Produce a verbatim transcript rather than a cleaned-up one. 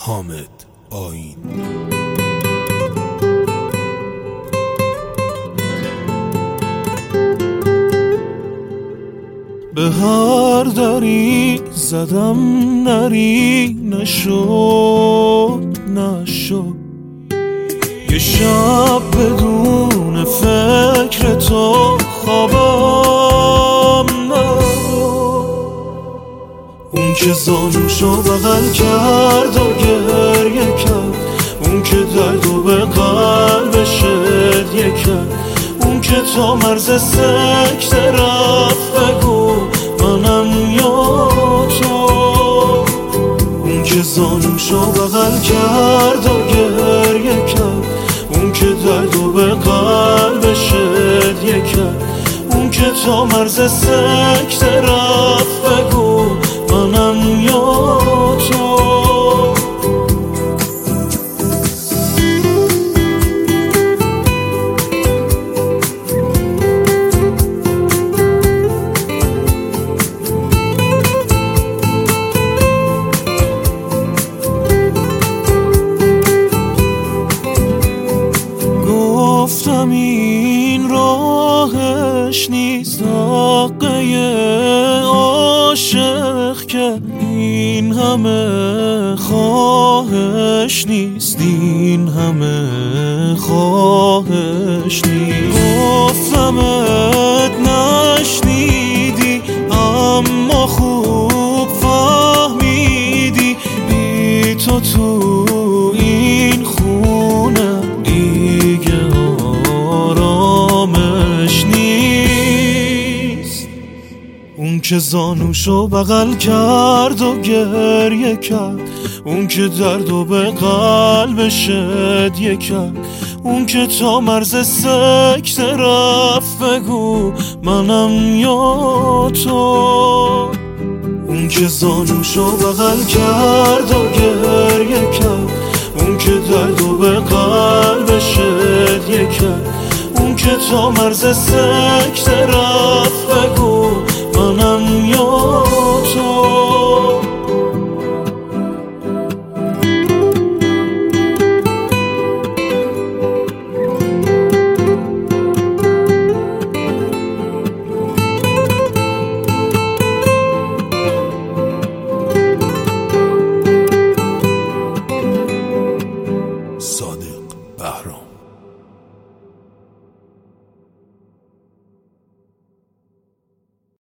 حامد آیین. به هر دری زدم نری نشد نشد، یه شب بدون فکر تو خوابم نبرد. اون که زانوشو بغل کرد و گریه کرد، اون که دردو به قلبش هدیه کرد، اون که تا مرز سکته رفت بگو منم یا تو. اون که زانوشو بغل کرد و گریه کرد، اون که دردو به قلبش هدیه کرد، اون که تا مرز سکته رفت بگو منم یا تو. گفتم این راهش نیست حقه عاشق که این همه خواهش نیست، این همه خواهش نیست. گفتمت نشنیدی اما خوب فهمیدی، بی تو تو این خونه دیگه آرامش نیست. اون که زانوشو بغل کرد و گریه کرد، اون که دردو به قلبش هدیه کرد، اون که تا مرز سکته رفت بگو منم یا تو. اون که زانوشو بغل کرد و گریه کرد، اون که دردو به قلبش هدیه کرد، اون که تا مرز سکته رفت